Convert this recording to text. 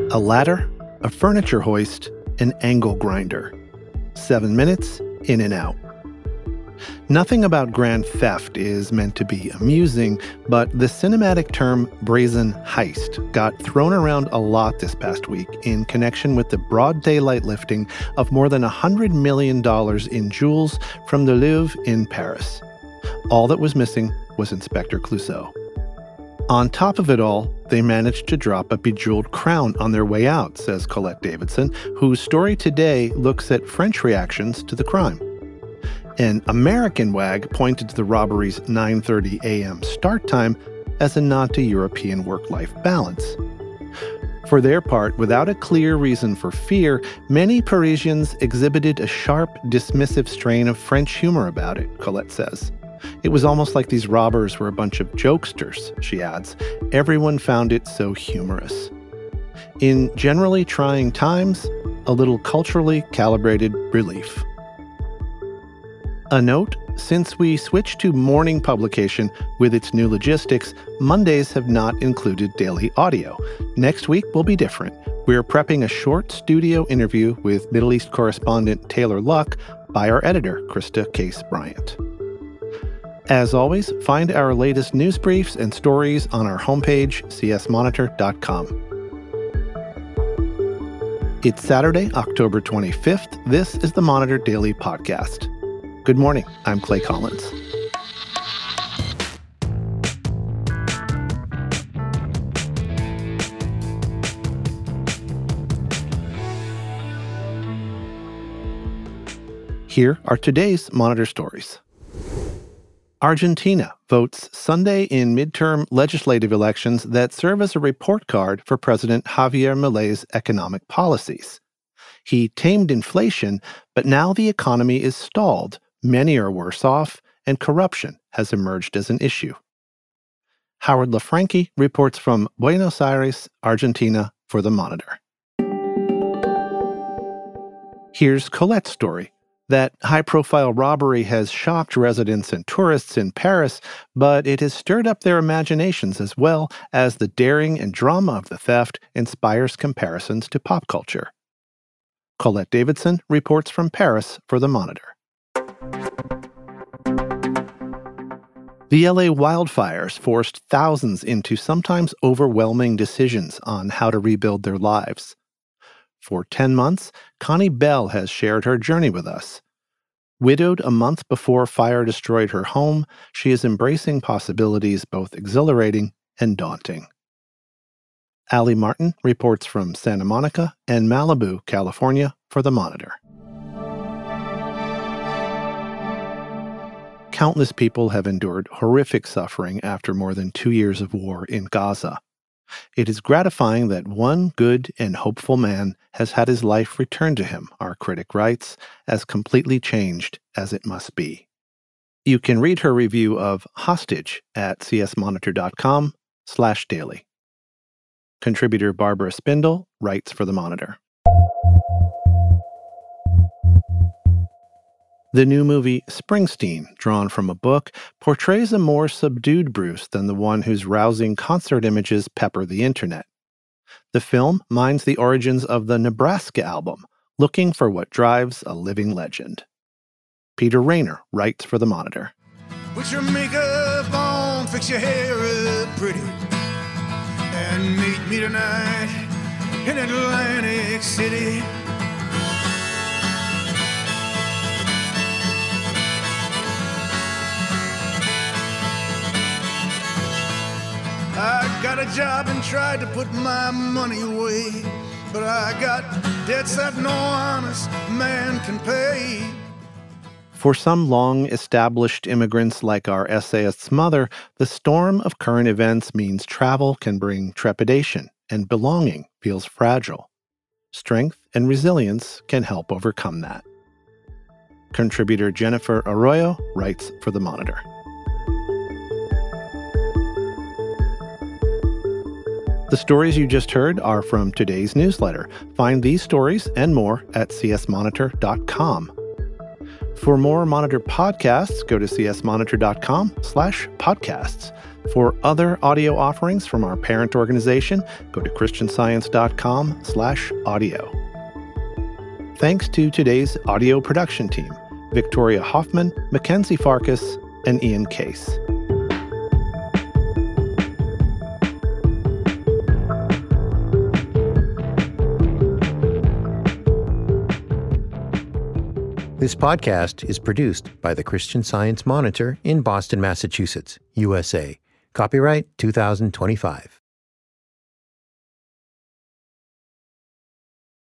A ladder, a furniture hoist, an angle grinder. 7 minutes, in and out. Nothing about grand theft is meant to be amusing, but the cinematic term brazen heist got thrown around a lot this past week in connection with the broad daylight lifting of more than $100 million in jewels from the Louvre in Paris. All that was missing was Inspector Clouseau. On top of it all, they managed to drop a bejeweled crown on their way out, says Colette Davidson, whose story today looks at French reactions to the crime. An American wag pointed to the robbery's 9:30 a.m. start time as a nod to European work-life balance. For their part, without a clear reason for fear, many Parisians exhibited a sharp, dismissive strain of French humor about it, Colette says. It was almost like these robbers were a bunch of jokesters, she adds. Everyone found it so humorous. In generally trying times, a little culturally calibrated relief. A note, since we switched to morning publication with its new logistics, Mondays have not included daily audio. Next week will be different. We're prepping a short studio interview with Middle East correspondent Taylor Luck by our editor, Krista Case Bryant. As always, find our latest news briefs and stories on our homepage, csmonitor.com. It's Saturday, October 25th. This is the Monitor Daily Podcast. Good morning. I'm Clay Collins. Here are today's Monitor stories. Argentina votes Sunday in midterm legislative elections that serve as a report card for President Javier Milei's economic policies. He tamed inflation, but now the economy is stalled. Many are worse off, and corruption has emerged as an issue. Howard LaFranchi reports from Buenos Aires, Argentina, for The Monitor. Here's Colette's story. That high-profile robbery has shocked residents and tourists in Paris, but it has stirred up their imaginations as well as the daring and drama of the theft inspires comparisons to pop culture. Colette Davidson reports from Paris for The Monitor. The LA wildfires forced thousands into sometimes overwhelming decisions on how to rebuild their lives. For 10 months, Connie Bell has shared her journey with us. Widowed a month before fire destroyed her home, she is embracing possibilities both exhilarating and daunting. Allie Martin reports from Santa Monica and Malibu, California, for The Monitor. Countless people have endured horrific suffering after more than 2 years of war in Gaza. It is gratifying that one good and hopeful man has had his life returned to him, our critic writes, as completely changed as it must be. You can read her review of Hostage at csmonitor.com/daily. Contributor Barbara Spindle writes for The Monitor. The new movie Springsteen, drawn from a book, portrays a more subdued Bruce than the one whose rousing concert images pepper the internet. The film mines the origins of the Nebraska album, looking for what drives a living legend. Peter Rayner writes for The Monitor. Put your makeup on, fix your hair up pretty, and meet me tonight in Atlantic City. I got a job and tried to put my money away, but I got debts that no honest man can pay. For some long-established immigrants like our essayist's mother, the storm of current events means travel can bring trepidation, and belonging feels fragile. Strength and resilience can help overcome that. Contributor Jennifer Arroyo writes for The Monitor. The stories you just heard are from today's newsletter. Find these stories and more at csmonitor.com. For more Monitor podcasts, go to csmonitor.com/podcasts. For other audio offerings from our parent organization, go to christianscience.com/audio. Thanks to today's audio production team, Victoria Hoffman, Mackenzie Farkas, and Ian Case. This podcast is produced by the Christian Science Monitor in Boston, Massachusetts, USA. Copyright 2025.